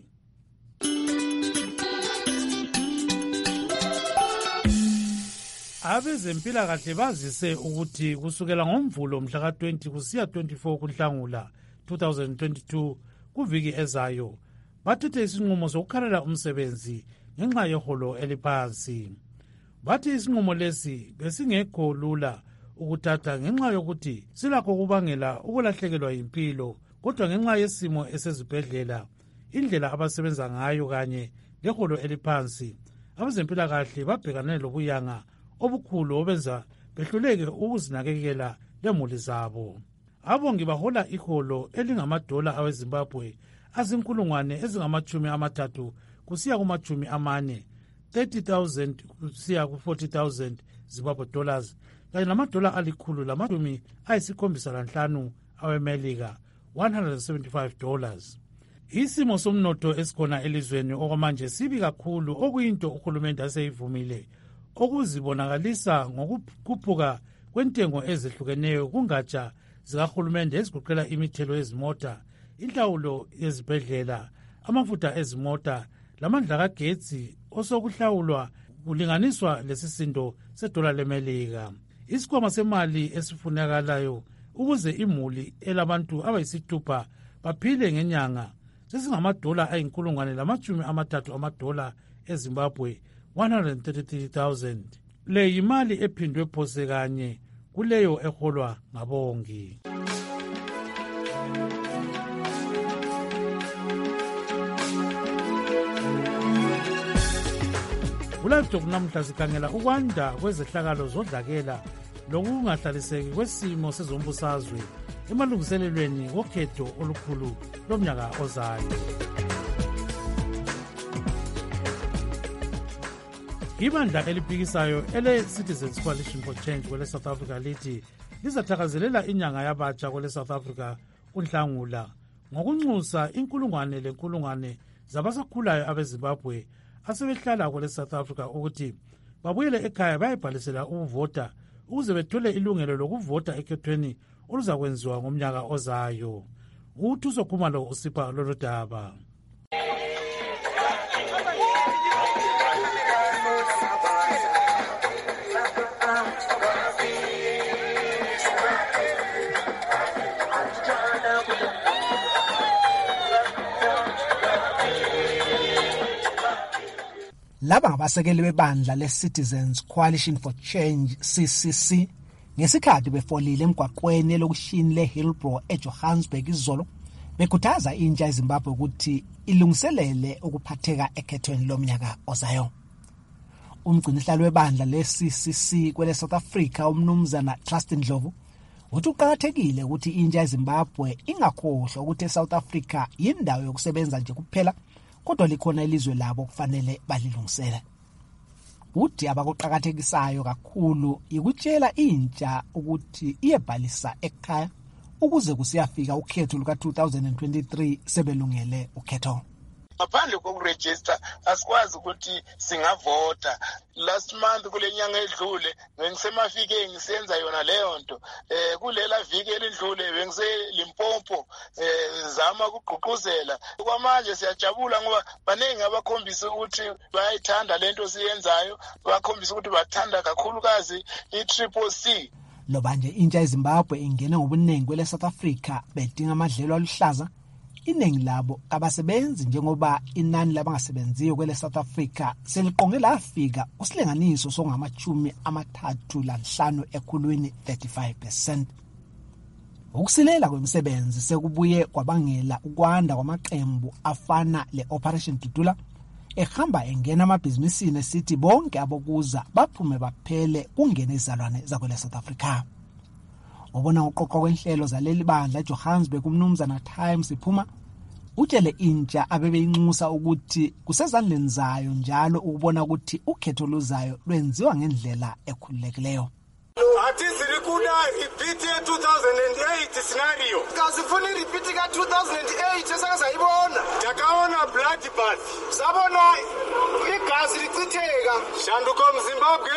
Abezempilakahle bazise ukuthi kusukela ngoMvulo mhla ka-20 kusiya 24 kuNhlangula 2022 kuviki ezayo bathethe isinqumo sokukhalela umsebenzi ngenxa yeholo eliphansi. Bathi isinqumo lesi besingekho lula ukuthatha ngenxa yokuthi silakho kubangela ukulahlekelwa impilo, kodwa ngenxa yesimo esezibhedlela, indlela abasebenza ngayo kanye leholo eliphansi, abezempilakahle babhekane lobuyanga obukhulu obenza behluleke ukuzinakekela lemuli zabo. Abongi bahola iholo elingamadola aweZimbabwe azinkulungwane ezingama-30 kusiya kuma-40, 30,000 kusiya ku-40,000 Zimbabwe dollars, kanye namadola $175 aweMelika, $175. Isimo somnotho esikhona elizweni okwamanje sibi kakhulu, okuyinto uhulumende aseyivumile, okuzibonakalisa ngokukhuphuka kwentengo ezehlukeneyo kungatsha zikahulumende ezigoqela imithelo yezimota, inhlawulo yezibhedlela, amafutha ezimota, lamandla kagetsi osokuhlawulwa kulinganiswa lesisindo sedola leMelika. Isikhwama semali esifunakalayo ukuze imuli elabantu abayisithupha baphile ngenyanga sesingamadola $130,000 eZimbabwe, 133,000. Le yimali ephindwe phose kanye kuleyo eholwa ngabongi. Kulive namuhla sikhangela ukwanda kwezehlakalo zodlakela lokungahlaliseki kwesimo sezombusazwe emalungiselelweni wokhetho olukhulu lomnyaka ozayo. Ibandla eliphikisayo ele-Citizens Coalition for Change kwele South Africa lithi lizathakazelela inyanga yabatsha kwele South Africa kuNhlangula ngokunxusa inkulungwane zabasakhulayo abeZimbabwe asebehlala kwele South Africa ukuthi babuyele ekhaya bayibhalisela ukuvota ukuze bethole ilungelo lokuvota ekhethweni oluzakwenziwa ngomnyaka ozayo. UThuso Khumalo usipha lolu daba. Laba ngabasekeli bebandla le-Citizens Coalition for Change CCC ngesikhathi befolile emgwaqweni lokushini le-Hillbrow eJohannesburg izolo bekhuthaza intsha eZimbabwe ukuthi ilungiselele ukuphatheka ekhethweni lomnyaka ozayo. Umgcinisihlalo webandla le-CCC kwele South Africa umnumzana Trust Ndlovu uthi uqakathekile ukuthi intsha eZimbabwe ingakhohlwa ukuthi eSouth Africa yindawo yokusebenza nje kuphela, kodwa likhona ilizwe labo kufanele balilungisele. Uthi abakuqakathekisayo kakhulu ikutshela intsha ukuthi iyebhalisa ekhaya ukuze kusiyafika ukhetho luka-2023 sebelungele ukhetho. Ngaphandle kokurejista asikwazi ukuthi singavota. Last month kule nyanga edlule bengisemafikeni ngisenza yona leyo nto. Kulela viki elidlule bengise Limpopo zama ukugqugquzela. Kwamanje siyajabula ngoba baningi abakhombisa ukuthi bayayithanda lento siyenzayo, bakhombisa ukuthi bathanda kakhulukazi i-CCC. Lobanje intsha eZimbabwe ingene ngobuningi kwele South Africa bedinga amadlelo aluhlaza. Iningi labo abasebenzi njengoba inani labangasebenziyo kwele South Africa seliqonge lafika usilinganiso songama-35 ekhulwini 35%. Ukusilela kwemisebenzi sekubuye kwabangela ukwanda kwamaqembu afana le-Operation Dudula ehamba engena amabhizinisini esithi bonke abokuza baphume baphele kungene izalwane zakwele South Africa. Obona uqoqo kwenhlelo zaleli bandla eJohannesburg umnumzana Times iphuma utshele intsha abebeyinxusa ukuthi kusezandleni zayo njalo ukubona ukuthi ukhetho luzayo lwenziwa ngendlela ekhululekileyo. Atizirikuna repeat ye 2008 scenario. Kasifuni repeat ka 2008 esakazayibona. Takaona bloodbath. Sabona igazi lichitheka. Shanduko Zimbabwe.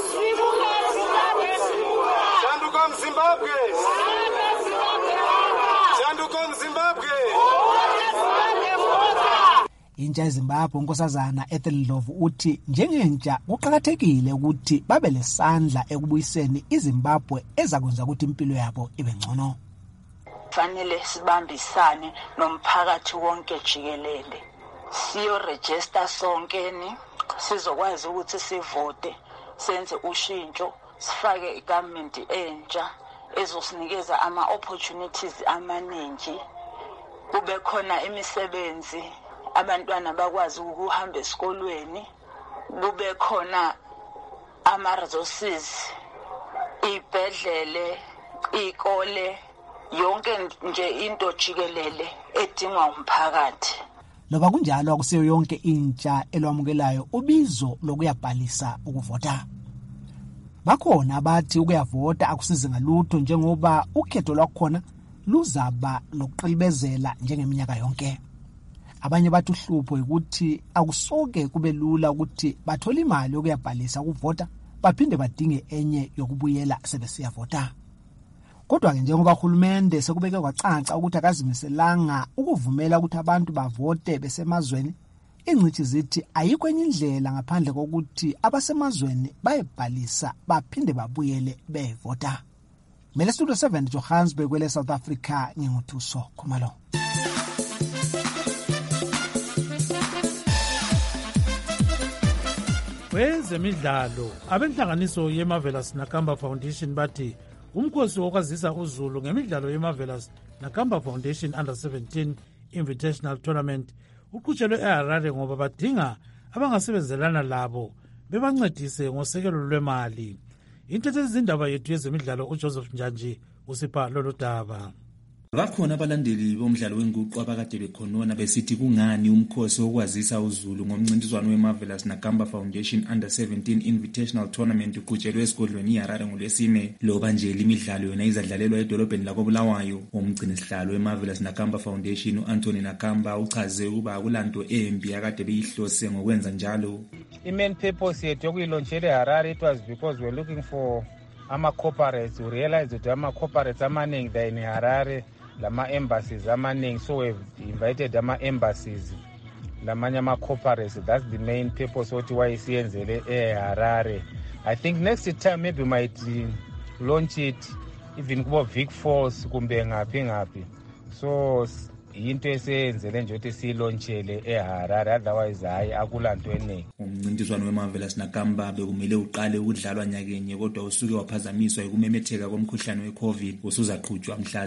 Shanduko Zimbabwe. Shanduko Zimbabwe. Intsha eZimbabwe unkosazana Ethel Ndlovu uthi njengentsha kuqhakathekile ukuthi babe lesandla ekubuyiseni iZimbabwe ezakwenza ukuthi impilo yabo ibe ngcono. Fanele sibambisane nomphakathi wonke jikelele. Siyo register sonkeni sizokwazi ukuthi sivote senze ushintsho sifake igovernment entsha ezosinikeza ama opportunities amaningi. Kube khona imisebenzi abantwana bakwazi ukuhamba esikolweni, kube khona ama resources, ibhedlele, ikole, yonke nje into jikelele edingwa umphakathi. Loba kunjalo akusiyo yonke intsha elwamukelayo ubizo lokuyabhalisa ukuvota. Bakhona abathi ukuyavota akusize ngalutho njengoba ukhetho lwakhona luzaba lokuqilibezela njengeminyaka yonke. Abanye bathi uhlupho ukuthi akusoke kube lula ukuthi bathola imali yokuyabhalisa ukuvota baphinde badinge enye yokubuyela sebesiyavota. Kodwa ke njengoba uhulumende sekubeke kwacaca ukuthi akazimiselanga ukuvumela ukuthi abantu bavote besemazweni, ingcithi zithi ayikho enye indlela ngaphandle kokuthi abasemazweni bayebhalisa baphinde babuyele bevota. Mele Studio 7 Johannesburg kwele South Africa nginguthuso Khumalo. Kwezemidlalo abenhlanganiso yeMarvelous Nakamba Foundation bathi umkhosi wokwazisa uZulu ngemidlalo yeMarvelous Nakamba Foundation Under 17 Invitational Tournament uqhutshelwe eHarare ngoba badinga abangasebenzelana labo bebancedise ngosekelo lwemali. Intethe izindaba yethu yezemidlalo uJoseph Njanji usipha lolu daba. Bakhona abalandeli bomdlalo wenguqu abakade bekhonona besithi kungani umkhosi wokwazisa uZulu ngomncintiswano weMarvelous Nakamba Foundation Under 17 Invitational Tournament uqhutshelwe esigodlweni iHarare ngolwesine. Loba nje imidlalo yona izadlalelwa edolobheni lakoBulawayo. Umgcinisihlalo weMarvelous Nakamba Foundation uAnthony Nakamba uchaze ukuba akulanto embi akade beyihlose ngokwenza njalo. Main purpose yethu yokuyilonshela eHarare it was because we're looking for ama-corporates. We realized that ama-corporates amaningi there in Harare lama embassies amaningi, so we've invited ama embassies lamanye ama corporates. That's the main purpose othi wayisiyenzele eHarare. I think next time maybe we might launch it even kubo Vic Falls kumbe ngaphi. So into esenzele nje ukuthi silonchele eHarare, otherwise hayi akulanto eningi. Umncintiswano weMarvelous Nakamba bekumele uqale ukudlalwa nyakenye kodwa usuke waphazamiswa ukumemetheka komkhuhlane weCovid. Usuzaqhutshwa mhla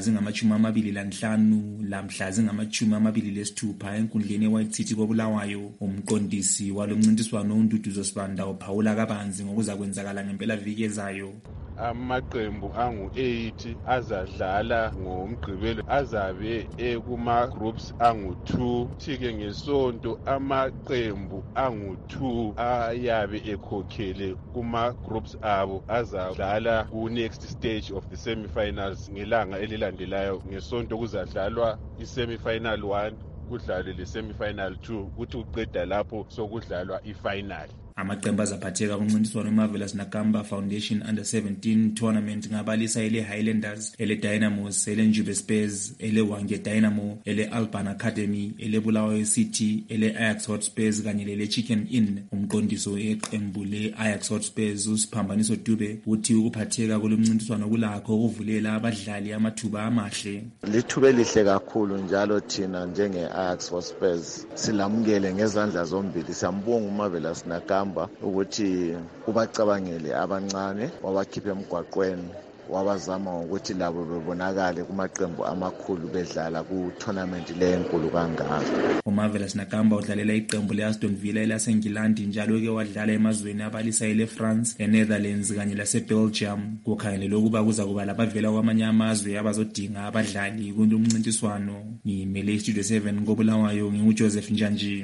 zingama-25 lamhla zingama-26 enkundleni eWhite City koBulawayo. Umqondisi walomncintiswano uNduduzo Sibanda uphawula kabanzi ngokuzakwenzakala ngempelaviki ezayo. Amaqembu angu-8 azadlala ngomgqibelo azabe kuma-groups angu-2. Thike ngesonto amaqembu angu-2 ayabe ekhokhele kuma-groups abo azadlala ku-next stage of the semi-finals. Ngelanga elilandelayo ngesonto kuzadlalwa i-semi-final 1 kudlalwe le-semi-final 2 kuthi uqeda lapho sokudlalwa i-final. Amaqembu azaphatheka kumncintiswano weMarvelous Nakamba Foundation Under 17 Tournament ngabalisa ele Highlanders, ele Dynamos, ele Njube Spurs, ele Wange Dynamo, ele Alban Academy, ele Bulawayo City, ele Ajax Hotspurs kanye lele Chicken Inn. Umqondiso eqembu le Ajax Hotspurs uSiphambaniso Dube uthi ukuphatheka kulomncintiswano kulakho ukuvulela abadlali amathuba amahle. Lithuba elihle kakhulu njalo thina njenge Ajax Hotspurs silamukele ngezandla zombili. Siyambonga uMarvelous Nakamba ukuthi ubacabangele abancane wabakhipha emgwaqweni wabazama ngokuthi labo bebonakale kumaqembu amakhulu bedlala ku-tournament le enkulu kangaka. uMarvelous Nakamba udlalela iqembu le-Aston Villa elaseNgilandi njalo-ke wadlala emazweni abalisayo le-France, e-Netherlands kanye lase-Belgium. Kukhangelelwe ukuba kuza kuba labavela kwamanye amazwe abazodinga abadlali kulo mncintiswano. Ngimele iStudio 7 koBulawayo, nginguJoseph Njanji.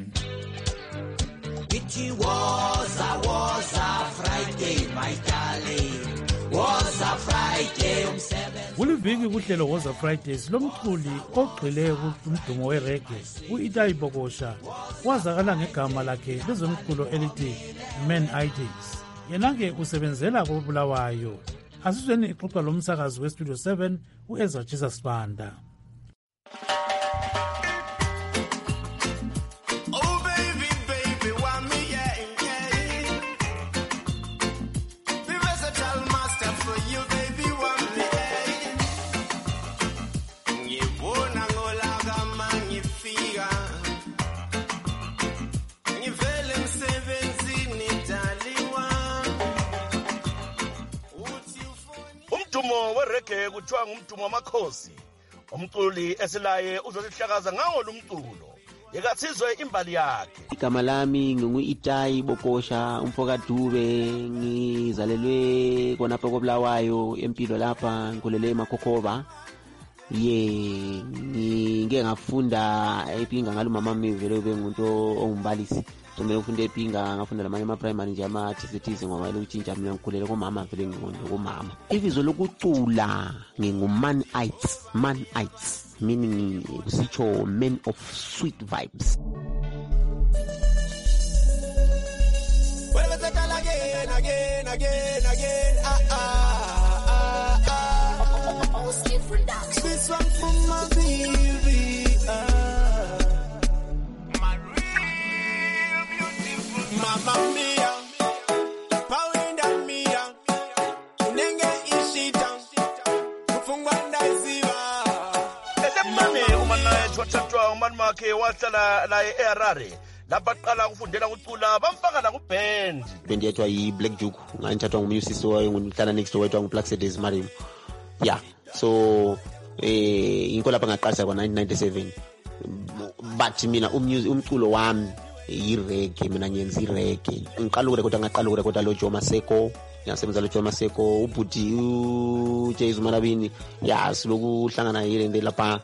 It was a Friday, my darling. Was a Friday kuliviki kuhlelo Woza Fridays lomculi ogxile kumdumo werege u-Itai Bokosha wazakala ngegama lakhe lezomculo elithi Man Itis. Yena-ke usebenzela koBulawayo. Asizweni ixoxa lomsakazi weStudio 7 u-Ezra Jesus Banda. Werege kuthiwa ngumdumo wamakhosi. Umculi esilaye uzosihlakaza ngawo lumculo. Yekatsizwe imbali yakhe. Igama lami ngingu-Itai Bokosha, umfokadube, ngizalelwe khonapha koBulawayo empilo lapha, ngikhulele eMakhokhoba. Ngike ngafunda ePinga ngalo mama mivele ube ngumuntu ongumbalisi. Somele ufunda ePinga, ngafunda lamanye ama-primary nje ama-TCTs ngoba lokutshintsha mina ngikhulele komama vele ngiqonde komama. Ibizo lokucula ngingu-Man Ites, Man Ites, meaning kusitsho men of sweet vibes. Again. This one from my baby. My real beautiful Mama Mia. Paulinda Mia. Nenge ishita. Kufungwanda isiva. Esemane umanaye twathatwa umani makhe wahlala la eHarare. Lapha qala ukufundela ukucula bamfaka la kuband. Band yethu yi-Black Juke. Ngayithathwa ngumyusisi wayo ngihlala next door wethu nguPlaxedes Marimo. Yeah. So inko lapha ngaqalisa kwa-1997 but mina umculo wami yirege, mina ngenza irege. Ngiqala ukurekhoda lo Joe Maseko, ngiyasebenza lo Joe Maseko, ubhuti uJesu Malabini, ya siloku hlangana yile lapha.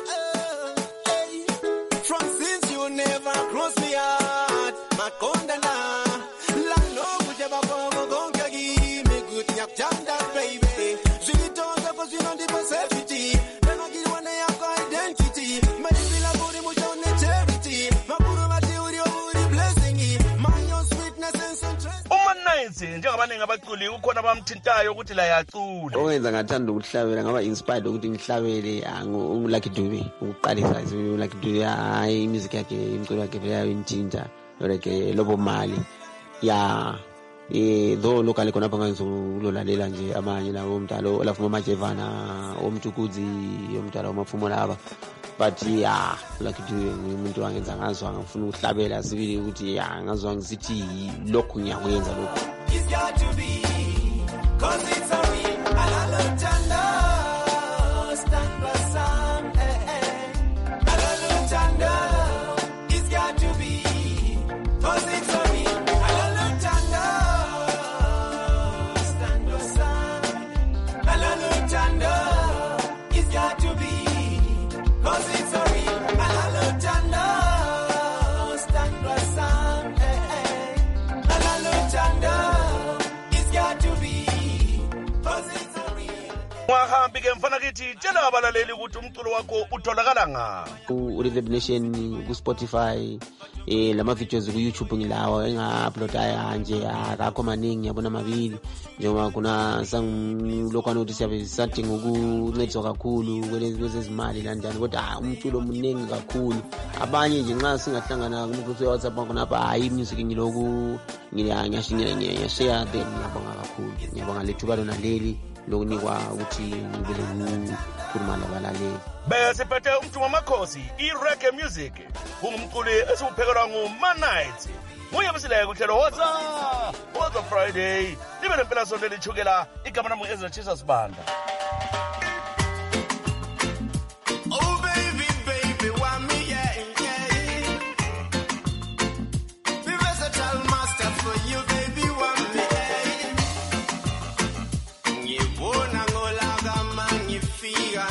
From since you never cross me heart, Makonda na la no kujeba bongo gonga gi me good nyap janda baby. Zilitoza kwa zino ndipo safety. Then I give one your identity. My feel about emotion charity. Maburu maturi oburi blessing. My your sweetness and centrality. Umanayinsi njengabaningi abaculi ukhona bamthintayo ukuthi la yacula. Owenza ngathanda ukuhlabela ngaba inspired ukuthi ngihlabele uLucky Dube ukuqalisa uLucky Dube hayi music yakhe imculo yakhe vele yayinthinta like lobo mali ya though lokale khona apha ngizololalela nje amanye lawo umdalo olafu Majevana omthukudzi yomdalo wamafumo laba but ya Lucky Dube umuntu wangenza ngazwa ngifuna ukuhlabela sibili ukuthi ya ngazwa ngisithi lokho ngiyakwenza lokho. It's got to be, 'cause it's a real Alalutanda, stand by some, Alalutanda, it's got to be, 'cause it's a real Alalutanda, stand by some, Alalutanda, it's got to be, 'cause it's a real Alalutanda, stand by some, Alalutanda. Wahambi ke mfana kithi tshela abalaleli ukuthi umculo wakho utholakala nga uReverb Nation ku-Spotify lama videos ku-YouTube ngilawa enga-uploada nje akakho maningi yabona mabili njengoba kuna sangilokwana ukuthi siyabe sadinga ukuncediswa kakhulu kwezezimali lanjani kodwa umculo muningi kakhulu abanye nje nxa singahlangana kumgrupu we-WhatsApp khonapha hayi music ngiloku ngiyashare then ngiyabonga kakhulu ngiyabonga lethuba lona leli lokunikwa ukuthi ngibe lokukhuluma labalaleli. Besiphethe umthungo wamakhosi i-reggae music ungumculi esiwuphekelwa nguManites. Nguye besileke uhlelo What's Friday libe nempelasonto elithukela igama nami ezatshisa sibanda. Oh baby, baby, why me, yeah. The versatile master for you, baby, why me, yeah. Ngibona ngolaga magnifica.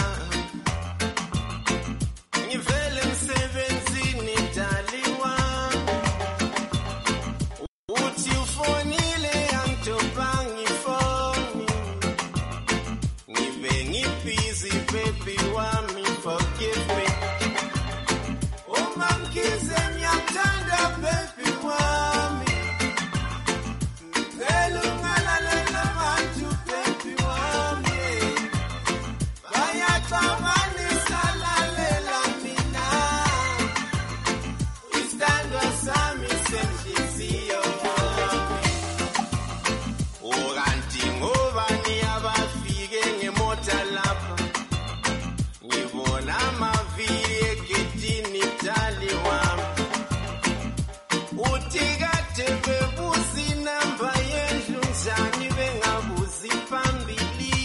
Ngivele emsebenzini daliwa. Uthi ufonile angitobhangi phone. Ngibe ngibusy baby wami forgive me. Uma mkize ngiyakuthanda baby wami. Ngicela ungalalela abantu baby wami. Bayaxabanisa lalela mina. Isithandwa sami senhliziyo. Ukanti ngobani abafike ngemota lapha. Ngibona amavili egedini dali wami. Uthi kade bebuza inamba yendlu njani bengabuzi phambili.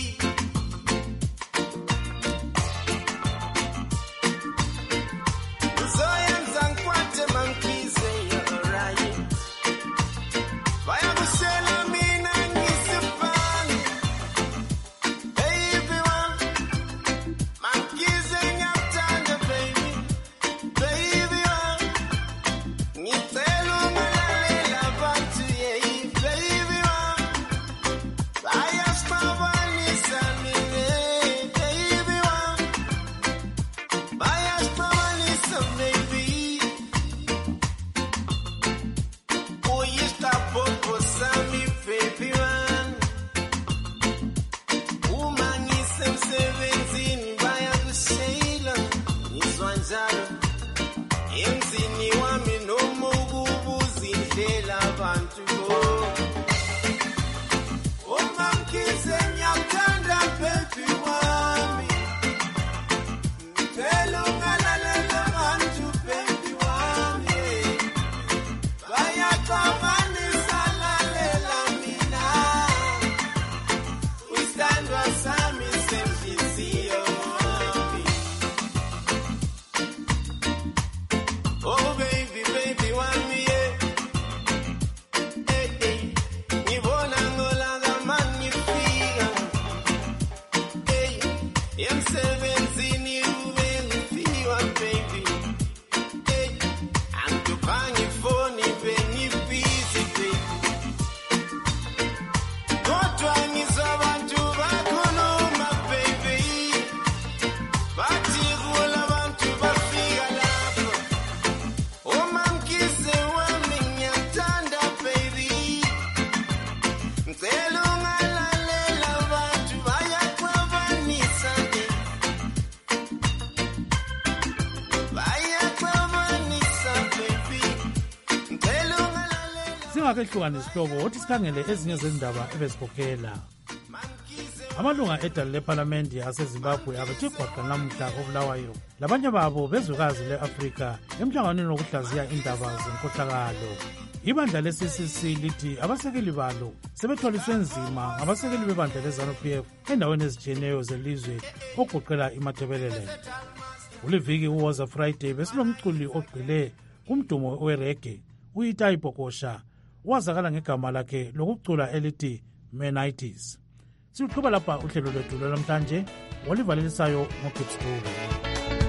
Uzoyenza ngikwate mangikize you're right. Bayakushela mina ngisibhani. Baby wami mangikize ngiyakuthanda baby. Baby wami ngicela ungalalela abantu yeah. Baby wami bayasixabanisa mina. Baby wami bayasixabanisa baby. Uyisitapopo sami baby wami. Uma ngisemsebenzini bayakushayela ngizwa njalo. Emzini wami noma ukubuza indlela abantu bo. Uma mkize ngiyakuthanda baby wami. Ngicela ungalalela abantu baby wami. Bayaxabanisa lalela mina. Isithandwa sami senhliziyo. Oh baby, baby, wami yeah. Hey, hey. Ngibona ngolaga magnifica. Hey, emsebenzini ube ngifiwa baby. Hey, angitobhangi phone bengibusy baby. Kodwa ngizwa abantu bakhuluma baby. Bathi kula abantu bafika lapho. Uma mkize wami ngiyakuthanda baby. Ngicela ungalalela abantu bayaxabanisa ke. Bayaxabanisa baby. Ngicela ungalalela. Singakehlukanisi isihlobo wothi sikhangele ezinye zendaba ebezikhokhela. Amalunga edale lephalamende yaseZimbabwe abethe gwaqa namuhla koBulawayo labanye babo bezwekazi le-Afrika emhlanganweni wokuhlaziya indaba zenkohlakalo. Ibandla le-CCC lithi abasekeli balo sebethwaliswe nzima ngabasekeli bebandla le-ZANU-PF endaweni ezitshiyeneyo zelizwe ogoqela iMatabeleland. Uliviki uWhat's Friday besilomculi ogqile kumdumo werege uItai Bokosha wazakala ngegama lakhe lokucula elithi Manites. Siqhubeka lapha uhlelo lwethu lwamhlanje olivalelisayo ngoGibs Dube.